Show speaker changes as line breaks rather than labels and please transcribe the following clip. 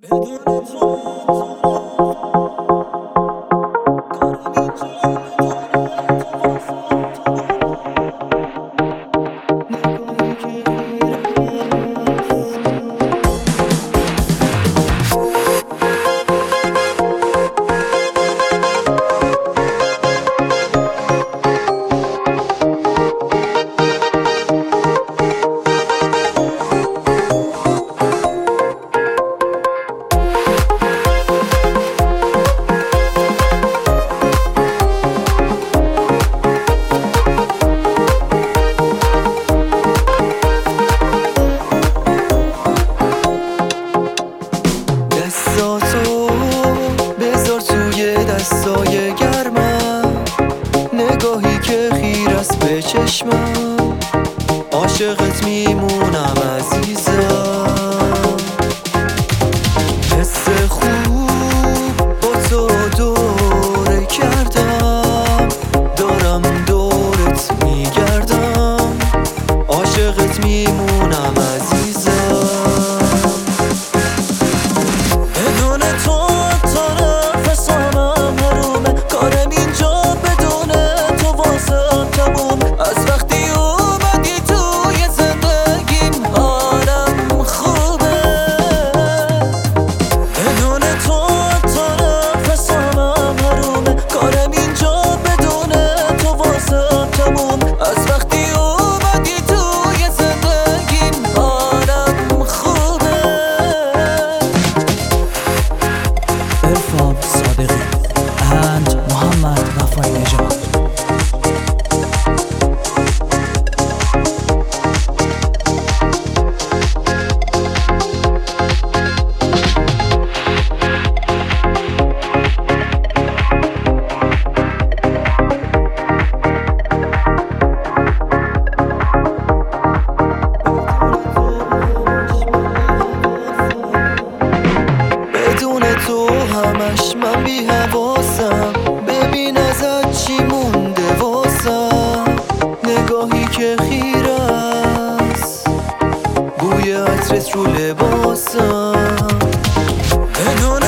دستاتو بذار توی دستای گرمم، نگاهی که خیر است به چشمم، عاشقت میمونم عزیزم. حس خوب با تو دوره کردم، دارم دورت میگردم، عاشقت میمونم عزیزم. تو همش من بی حواسم، ببین ازت چی مونده واسم، نگاهی که خیره است، بوی عطرت رو لباسم.